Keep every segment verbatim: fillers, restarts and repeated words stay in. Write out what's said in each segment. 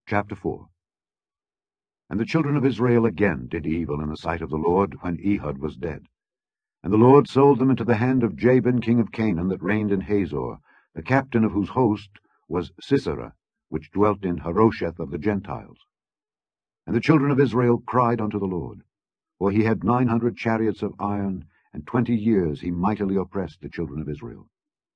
Chapter four. And the children of Israel again did evil in the sight of the Lord, when Ehud was dead. And the Lord sold them into the hand of Jabin king of Canaan, that reigned in Hazor, the captain of whose host was Sisera, which dwelt in Harosheth of the Gentiles. And the children of Israel cried unto the Lord, for he had nine hundred chariots of iron, and twenty years he mightily oppressed the children of Israel.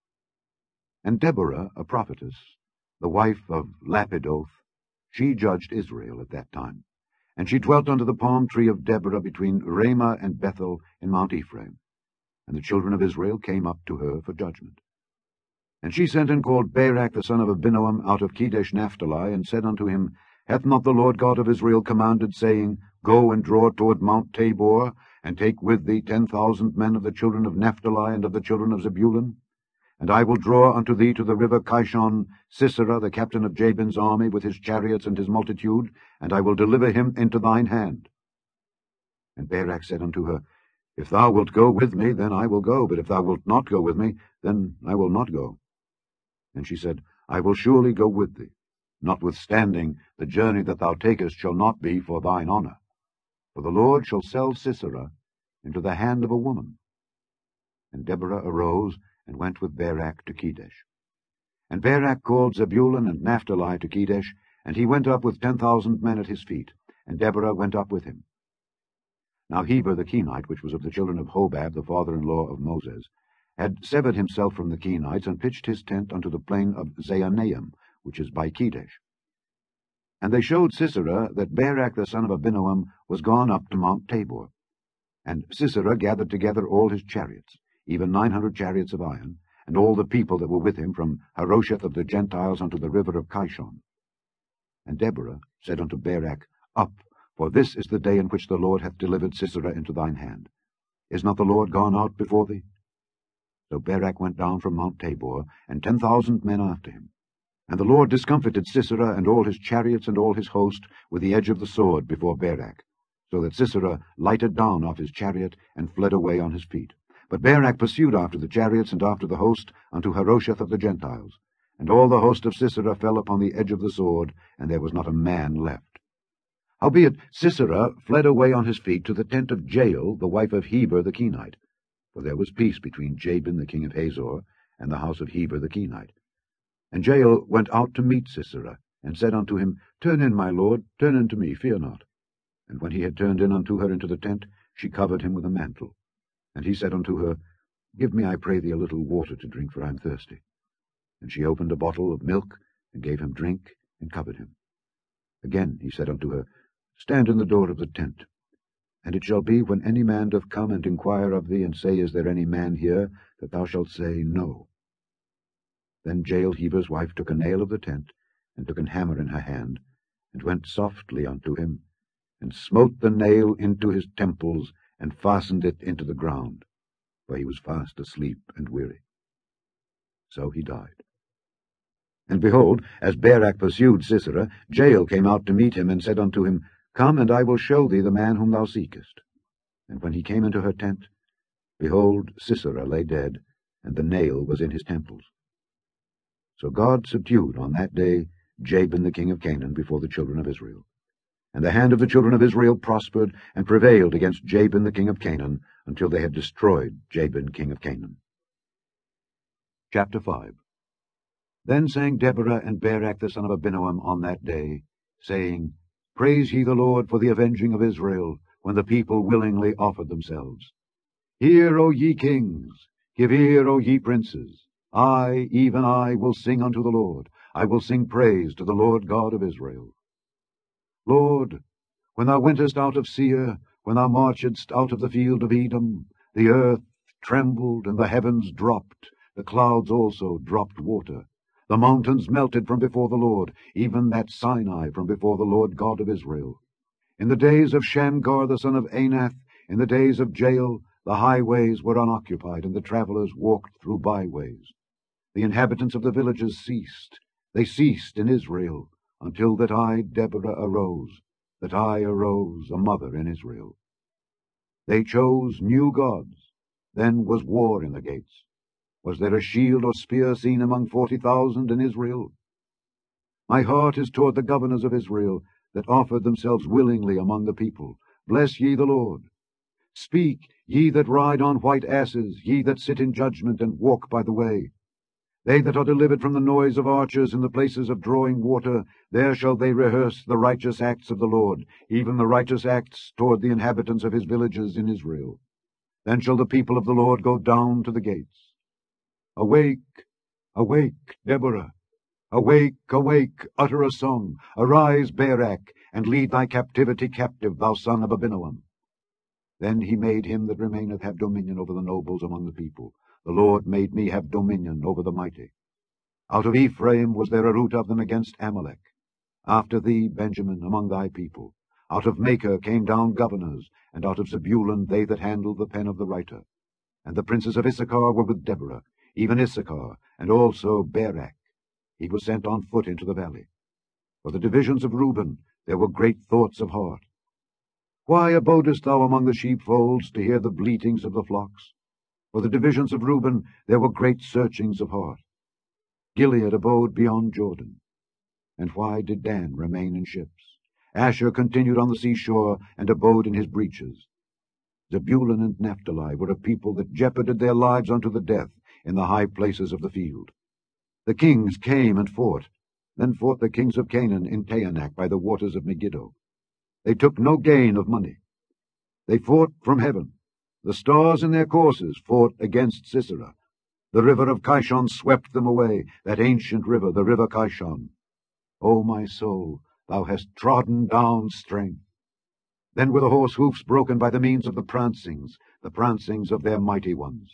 And Deborah, a prophetess, the wife of Lapidoth, she judged Israel at that time. And she dwelt under the palm tree of Deborah between Ramah and Bethel in Mount Ephraim. And the children of Israel came up to her for judgment. And she sent and called Barak the son of Abinoam out of Kedesh Naphtali, and said unto him, Hath not the Lord God of Israel commanded, saying, Go and draw toward Mount Tabor, and take with thee ten thousand men of the children of Naphtali and of the children of Zebulun? And I will draw unto thee to the river Kishon Sisera, the captain of Jabin's army, with his chariots and his multitude, and I will deliver him into thine hand. And Barak said unto her, If thou wilt go with me, then I will go, but if thou wilt not go with me, then I will not go. And she said, I will surely go with thee. Notwithstanding, the journey that thou takest shall not be for thine honour. For the Lord shall sell Sisera into the hand of a woman. And Deborah arose, and went with Barak to Kedesh. And Barak called Zebulun and Naphtali to Kedesh, and he went up with ten thousand men at his feet, and Deborah went up with him. Now Heber the Kenite, which was of the children of Hobab, the father-in-law of Moses, had severed himself from the Kenites, and pitched his tent unto the plain of Zaanaim, which is by Kedesh. And they showed Sisera that Barak the son of Abinoam was gone up to Mount Tabor. And Sisera gathered together all his chariots, even nine hundred chariots of iron, and all the people that were with him from Harosheth of the Gentiles unto the river of Kishon. And Deborah said unto Barak, Up, for this is the day in which the Lord hath delivered Sisera into thine hand. Is not the Lord gone out before thee? So Barak went down from Mount Tabor, and ten thousand men after him. And the Lord discomfited Sisera and all his chariots and all his host with the edge of the sword before Barak, so that Sisera lighted down off his chariot and fled away on his feet. But Barak pursued after the chariots and after the host unto Harosheth of the Gentiles. And all the host of Sisera fell upon the edge of the sword, and there was not a man left. Howbeit Sisera fled away on his feet to the tent of Jael, the wife of Heber the Kenite. For there was peace between Jabin the king of Hazor and the house of Heber the Kenite. And Jael went out to meet Sisera, and said unto him, Turn in, my lord, turn in to me, fear not. And when he had turned in unto her into the tent, she covered him with a mantle. And he said unto her, Give me, I pray thee, a little water to drink, for I am thirsty. And she opened a bottle of milk, and gave him drink, and covered him. Again he said unto her, Stand in the door of the tent. And it shall be, when any man doth come and inquire of thee, and say, Is there any man here? That thou shalt say, No. Then Jael Heber's wife took a nail of the tent, and took an hammer in her hand, and went softly unto him, and smote the nail into his temples, and fastened it into the ground, for he was fast asleep and weary. So he died. And behold, as Barak pursued Sisera, Jael came out to meet him, and said unto him, Come, and I will show thee the man whom thou seekest. And when he came into her tent, behold, Sisera lay dead, and the nail was in his temples. So God subdued on that day Jabin the king of Canaan before the children of Israel. And the hand of the children of Israel prospered, and prevailed against Jabin the king of Canaan, until they had destroyed Jabin king of Canaan. Chapter five. Then sang Deborah and Barak the son of Abinoam on that day, saying, Praise ye the Lord for the avenging of Israel, when the people willingly offered themselves. Hear, O ye kings, give ear, O ye princes. I, even I, will sing unto the Lord. I will sing praise to the Lord God of Israel. Lord, when thou wentest out of Seir, when thou marchedst out of the field of Edom, the earth trembled, and the heavens dropped, the clouds also dropped water. The mountains melted from before the Lord, even that Sinai from before the Lord God of Israel. In the days of Shamgar the son of Anath, in the days of Jael, the highways were unoccupied, and the travellers walked through byways. The inhabitants of the villages ceased. They ceased in Israel, until that I, Deborah, arose, that I arose, a mother in Israel. They chose new gods. Then was war in the gates. Was there a shield or spear seen among forty thousand in Israel? My heart is toward the governors of Israel, that offered themselves willingly among the people. Bless ye the Lord. Speak, ye that ride on white asses, ye that sit in judgment and walk by the way. They that are delivered from the noise of archers in the places of drawing water, there shall they rehearse the righteous acts of the Lord, even the righteous acts toward the inhabitants of his villages in Israel. Then shall the people of the Lord go down to the gates. Awake, awake, Deborah! Awake, awake, utter a song. Arise, Barak, and lead thy captivity captive, thou son of Abinoam. Then he made him that remaineth have dominion over the nobles among the people. The Lord made me have dominion over the mighty. Out of Ephraim was there a root of them against Amalek. After thee, Benjamin, among thy people. Out of Machir came down governors, and out of Zebulun they that handled the pen of the writer. And the princes of Issachar were with Deborah, even Issachar, and also Barak. He was sent on foot into the valley. For the divisions of Reuben there were great thoughts of heart. Why abodest thou among the sheepfolds to hear the bleatings of the flocks? For the divisions of Reuben there were great searchings of heart. Gilead abode beyond Jordan. And why did Dan remain in ships? Asher continued on the seashore, and abode in his breaches. Zebulun and Naphtali were a people that jeoparded their lives unto the death in the high places of the field. The kings came and fought. Then fought the kings of Canaan in Taanach by the waters of Megiddo. They took no gain of money. They fought from heaven. The stars in their courses fought against Sisera. The river of Kishon swept them away, that ancient river, the river Kishon. O my soul, thou hast trodden down strength. Then were the horse hoofs broken by the means of the prancings, the prancings of their mighty ones.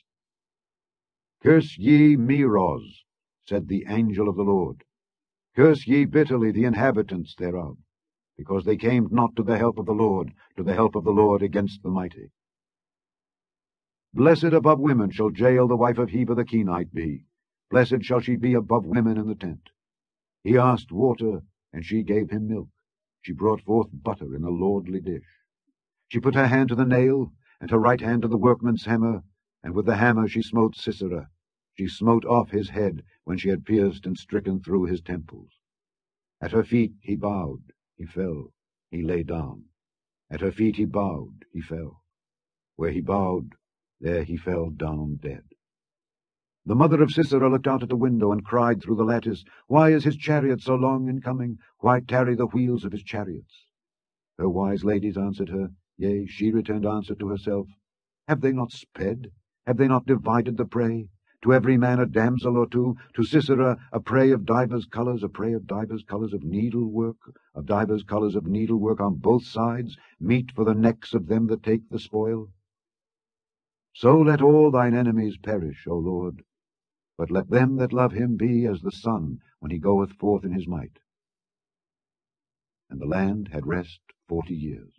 Curse ye Meroz, said the angel of the Lord. Curse ye bitterly the inhabitants thereof, because they came not to the help of the Lord, to the help of the Lord against the mighty. Blessed above women shall Jael the wife of Heber the Kenite be. Blessed shall she be above women in the tent. He asked water, and she gave him milk. She brought forth butter in a lordly dish. She put her hand to the nail, and her right hand to the workman's hammer, and with the hammer she smote Sisera. She smote off his head when she had pierced and stricken through his temples. At her feet he bowed, he fell, he lay down. At her feet he bowed, he fell. Where he bowed, there he fell down dead. The mother of Sisera looked out at the window and cried through the lattice, Why is his chariot so long in coming? Why tarry the wheels of his chariots? Her wise ladies answered her, Yea, she returned answer to herself, Have they not sped? Have they not divided the prey? To every man a damsel or two, to Sisera a prey of divers colours, a prey of divers colours of needlework, of divers colours of needlework on both sides, meat for the necks of them that take the spoil. So let all thine enemies perish, O Lord, but let them that love him be as the sun when he goeth forth in his might. And the land had rest forty years.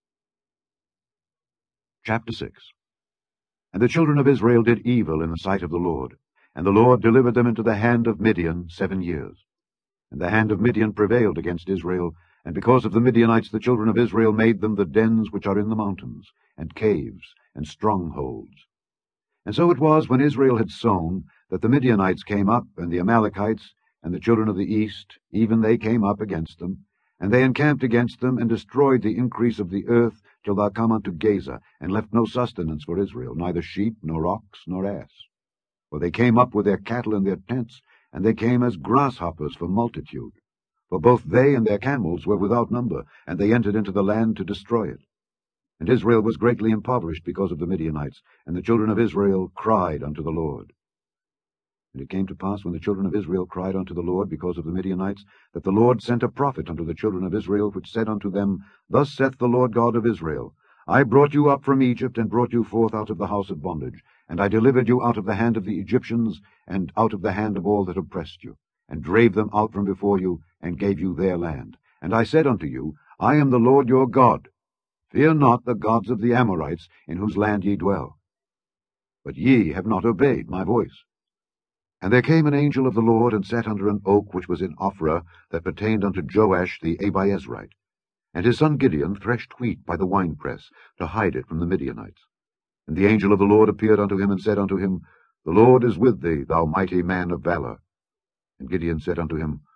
Chapter six. And the children of Israel did evil in the sight of the Lord, and the Lord delivered them into the hand of Midian seven years. And the hand of Midian prevailed against Israel, and because of the Midianites the children of Israel made them the dens which are in the mountains, and caves, and strongholds. And so it was, when Israel had sown, that the Midianites came up, and the Amalekites, and the children of the east, even they came up against them, and they encamped against them, and destroyed the increase of the earth, till thou come unto Gaza, and left no sustenance for Israel, neither sheep, nor ox, nor ass. For they came up with their cattle and their tents, and they came as grasshoppers for multitude. For both they and their camels were without number, and they entered into the land to destroy it. And Israel was greatly impoverished because of the Midianites, and the children of Israel cried unto the Lord. And it came to pass, when the children of Israel cried unto the Lord because of the Midianites, that the Lord sent a prophet unto the children of Israel, which said unto them, Thus saith the Lord God of Israel, I brought you up from Egypt, and brought you forth out of the house of bondage, and I delivered you out of the hand of the Egyptians, and out of the hand of all that oppressed you, and drave them out from before you, and gave you their land. And I said unto you, I am the Lord your God. Fear not the gods of the Amorites, in whose land ye dwell. But ye have not obeyed my voice. And there came an angel of the Lord, and sat under an oak which was in Ophrah, that pertained unto Joash the Abiezrite. And his son Gideon threshed wheat by the winepress, to hide it from the Midianites. And the angel of the Lord appeared unto him, and said unto him, The Lord is with thee, thou mighty man of valor. And Gideon said unto him,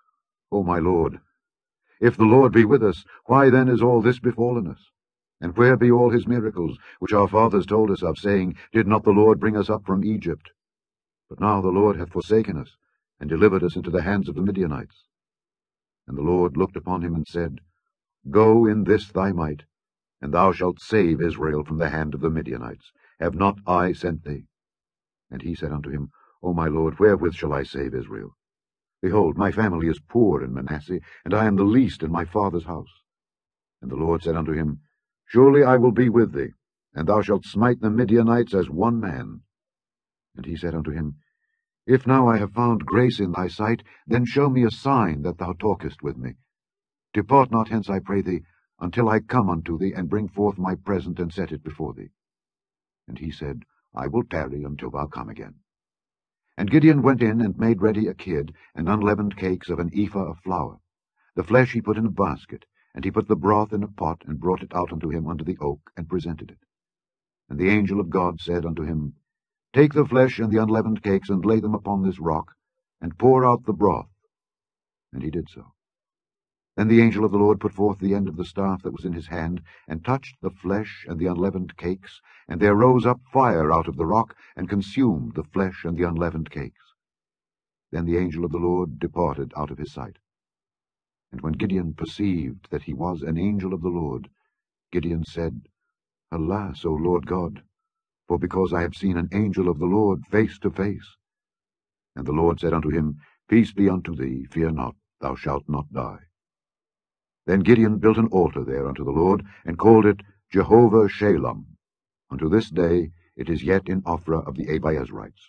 O my Lord, if the Lord be with us, why then is all this befallen us? And where be all his miracles, which our fathers told us of, saying, Did not the Lord bring us up from Egypt? But now the Lord hath forsaken us, and delivered us into the hands of the Midianites. And the Lord looked upon him and said, Go in this thy might, and thou shalt save Israel from the hand of the Midianites. Have not I sent thee? And he said unto him, O my Lord, wherewith shall I save Israel? Behold, my family is poor in Manasseh, and I am the least in my father's house. And the Lord said unto him, Surely I will be with thee, and thou shalt smite the Midianites as one man. And he said unto him, If now I have found grace in thy sight, then show me a sign that thou talkest with me. Depart not hence, I pray thee, until I come unto thee, and bring forth my present, and set it before thee. And he said, I will tarry until thou come again. And Gideon went in, and made ready a kid, and unleavened cakes of an ephah of flour. The flesh he put in a basket, and he put the broth in a pot, and brought it out unto him unto the oak, and presented it. And the angel of God said unto him, Take the flesh and the unleavened cakes, and lay them upon this rock, and pour out the broth. And he did so. Then the angel of the Lord put forth the end of the staff that was in his hand, and touched the flesh and the unleavened cakes, and there rose up fire out of the rock, and consumed the flesh and the unleavened cakes. Then the angel of the Lord departed out of his sight. And when Gideon perceived that he was an angel of the Lord, Gideon said, Alas, O Lord God, for because I have seen an angel of the Lord face to face. And the Lord said unto him, Peace be unto thee, fear not, thou shalt not die. Then Gideon built an altar there unto the Lord, and called it Jehovah Shalom. Unto this day it is yet in Ophrah of the Abiezrites.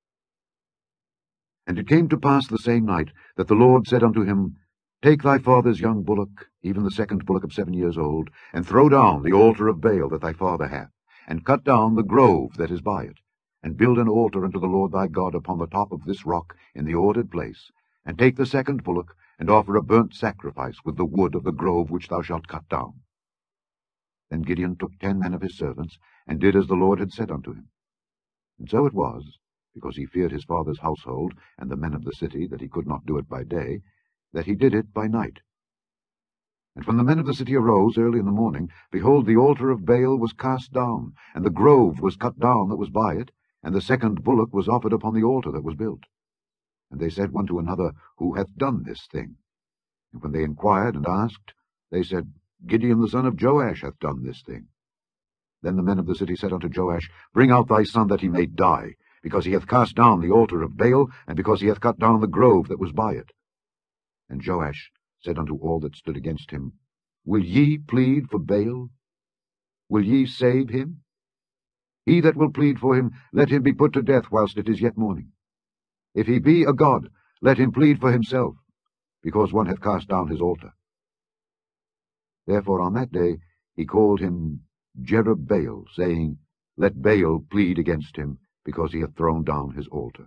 And it came to pass the same night that the Lord said unto him, Take thy father's young bullock, even the second bullock of seven years old, and throw down the altar of Baal that thy father hath, and cut down the grove that is by it, and build an altar unto the Lord thy God upon the top of this rock in the ordered place, and take the second bullock, and offer a burnt sacrifice with the wood of the grove which thou shalt cut down. Then Gideon took ten men of his servants, and did as the Lord had said unto him. And so it was, because he feared his father's household and the men of the city, that he could not do it by day, that he did it by night. And when the men of the city arose early in the morning, behold, the altar of Baal was cast down, and the grove was cut down that was by it, and the second bullock was offered upon the altar that was built. And they said one to another, Who hath done this thing? And when they inquired and asked, they said, Gideon the son of Joash hath done this thing. Then the men of the city said unto Joash, Bring out thy son that he may die, because he hath cast down the altar of Baal, and because he hath cut down the grove that was by it. And Joash said unto all that stood against him, Will ye plead for Baal? Will ye save him? He that will plead for him, let him be put to death whilst it is yet morning. If he be a god, let him plead for himself, because one hath cast down his altar. Therefore on that day he called him Jerubbaal, saying, Let Baal plead against him, because he hath thrown down his altar.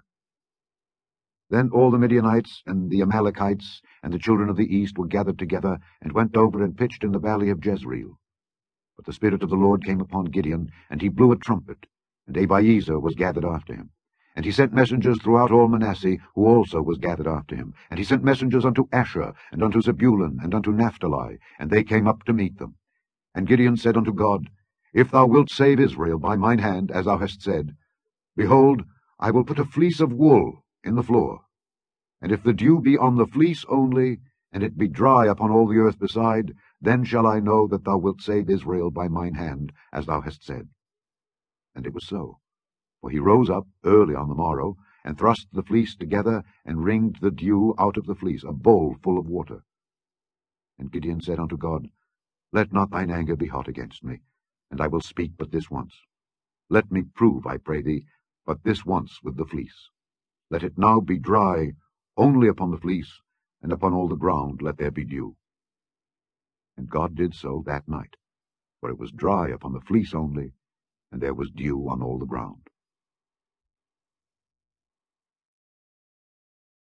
Then all the Midianites and the Amalekites and the children of the east were gathered together, and went over and pitched in the valley of Jezreel. But the Spirit of the Lord came upon Gideon, and he blew a trumpet, and Abiezer was gathered after him. And he sent messengers throughout all Manasseh, who also was gathered after him. And he sent messengers unto Asher, and unto Zebulun, and unto Naphtali, and they came up to meet them. And Gideon said unto God, If thou wilt save Israel by mine hand, as thou hast said, behold, I will put a fleece of wool in the floor. And if the dew be on the fleece only, and it be dry upon all the earth beside, then shall I know that thou wilt save Israel by mine hand, as thou hast said. And it was so. For he rose up early on the morrow, and thrust the fleece together, and wringed the dew out of the fleece, a bowl full of water. And Gideon said unto God, Let not thine anger be hot against me, and I will speak but this once. Let me prove, I pray thee, but this once with the fleece. Let it now be dry only upon the fleece, and upon all the ground let there be dew. And God did so that night, for it was dry upon the fleece only, and there was dew on all the ground.